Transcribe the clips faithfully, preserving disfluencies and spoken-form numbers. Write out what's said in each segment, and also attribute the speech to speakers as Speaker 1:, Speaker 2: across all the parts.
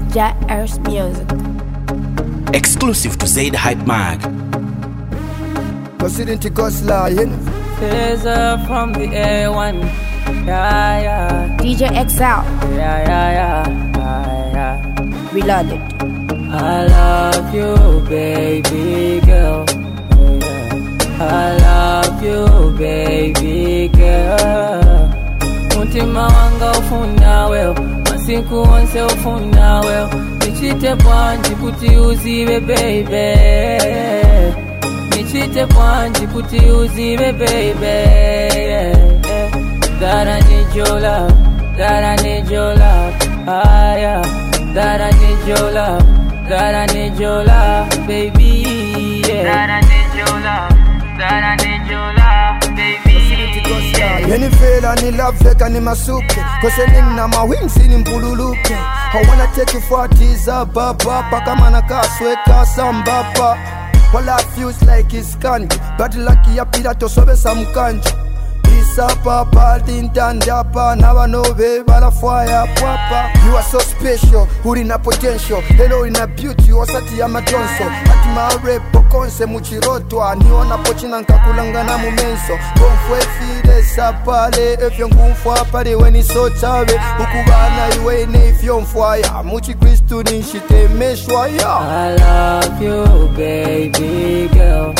Speaker 1: J Earth Music.
Speaker 2: Exclusive to Zaid Hype Mag.
Speaker 3: Proceeding to Ghost Lion.
Speaker 4: Taser from the A one. Yeah, yeah.
Speaker 1: D J X L.
Speaker 4: Yeah, yeah, yeah. yeah, yeah.
Speaker 1: Reloaded.
Speaker 4: I love you, baby girl. Yeah. I love you, baby girl. Mutima wanga ufuna weo, masiku onse ufuna weo. Nichite bwanji kuti uzibe baby. Nichite bwanji kuti uzibe baby. Yeah, yeah. That I need your love, that I need your love. Ah yeah, that I need your love, that I need your love, baby. Yeah. That I need your love, that I need your love, baby.
Speaker 3: Yeni fela ni love veka ni masuke Kose nina mawimsi ni mpululuke I wanna take you for a teaser baba Paka mana kasweka sambapa All I feels like is candy But lucky ya pila tosobe samkanji Isa papa tintandapa Nawa nove bala fire papa You are so special, uri na potential Hello ina beauty, wasati ya madonso Ati marepo konse muchirotwa Niona pochina nkakulanga na mumenso Konfwe fide sapale Efyo ngumfwa pale weni sotawe Ukubana iwe ne ifyo mfwaya Muchi kristu nishite meshwaya
Speaker 4: I love you baby girl.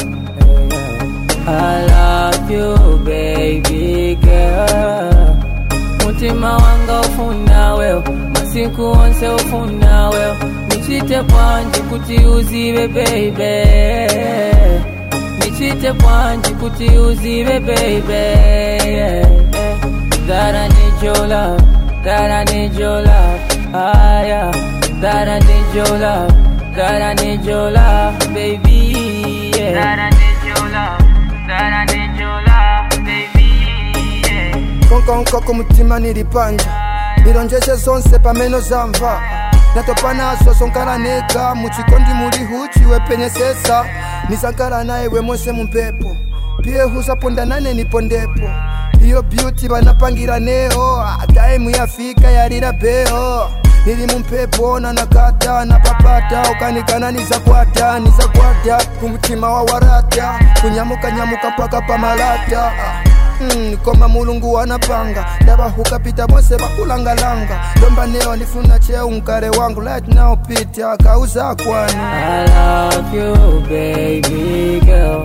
Speaker 4: I love you baby girl. Mutima wanga ufuna weo, masiku onse ufuna weo. Nichite bwanji kuti uzibe baby. Nichite bwanji kuti uzibe baby. Yeah, yeah. That I need your love, that I need your love. Ah yeah, that I need your love, that I need your love, baby. Yeah. That I need your love. That I need your love, baby, yeah.
Speaker 3: Konka nkoko mutima nilipanja Nilonjeshe zonse pameno zamva Natopa naso sonkara neka Muchikondi muri huchi wepenye sesa Nisankara na ewe mwese mpepo Pie husa ponda nane nipondepo Iyo beauty banapangira neo Time yafika yarira beo Nili mumpepo na nakata na papata Ukanikana nizakwata, nizakwata Kumutima wa warata Kunyamuka nyamuka paka pamalata Hmm, koma mulungu wanapanga Daba hukapita bose bakulangalanga Lomba neo nifuna cheo unkare wangu Right now pita kauza kwani
Speaker 4: I love you baby girl.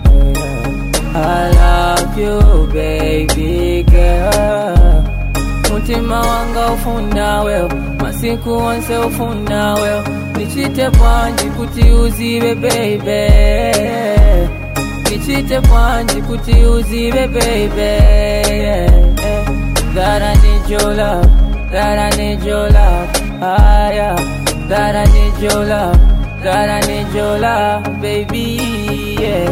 Speaker 4: I love you baby girl. Mutima wanga ufuna weo, masiku onse ufuna weo. Nichite bwanji kuti uzibe baby. Nichite bwanji kuti uzibe baby. Yeah, yeah. That I need your love, that I need your love. Ah yeah, that I need your love, that I need your love, baby. Yeah.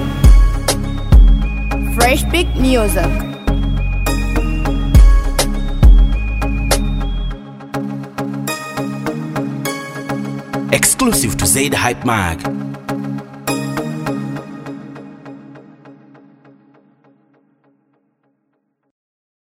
Speaker 1: Fresh Big Music.
Speaker 2: Exclusive to Zaid Hype Mag.